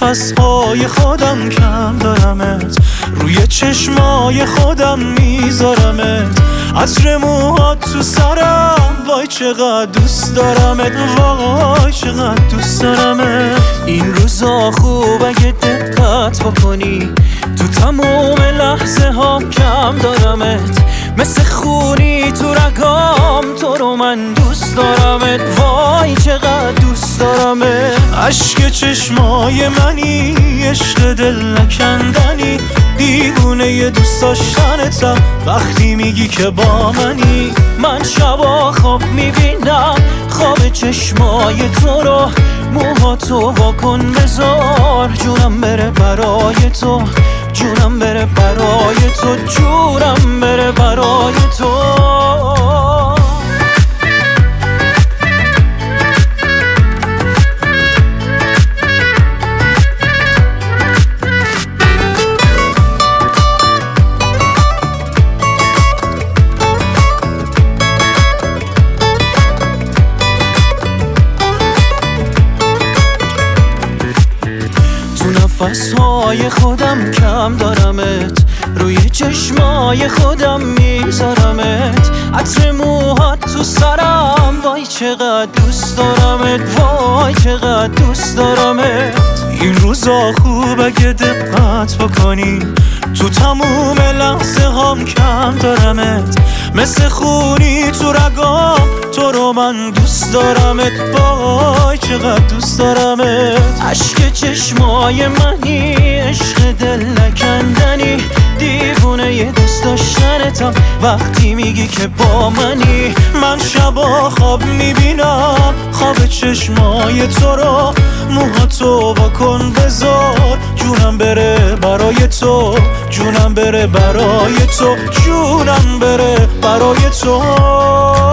نفسهای خودم کم دارمت، روی چشمای خودم میذارمت، عطر موهات تو سرم، وای چقدر دوست دارمت، وای چقدر دوست دارمت. این روزا خوب اگه دقت بکنی، تو تموم لحظه ها کم دارمت، مثل خونی تو رگام، تو رو من دوست دارمت، وای چقدر دوست دارمت. عشق چشمای منی، عشق دل نکندنی، دیوونه ی دوست داشتنتم وقتی میگی که با منی. من شبا خواب میبینم خواب چشمای تو رو، موهاتو واکن بذار، جونم بره برای تو، جونم بره برای تو، جونم بره برای تو. نفسهای خودم کم دارمت، روی چشمای خودم میذارمت، عطر موهات تو سرم، وای چقدر دوست دارمت، وای چقدر دوست دارمت. این روزا خوب اگه دقت بکنی، تو تموم لحظه هم کم دارمت، مثل خونی تو رگام، تو رو من دوست دارمت، وای چقدر دوست دارمت. عشق چشمای منی، عشق دل نکندنی، دیوونه ی دوست داشتنتم وقتی میگی که با منی. من شبا خواب میبینم خواب چشمای تو رو، موهاتو واکن بذار، جونم بره برای تو، جونم بره برای تو، جونم بره برای تو.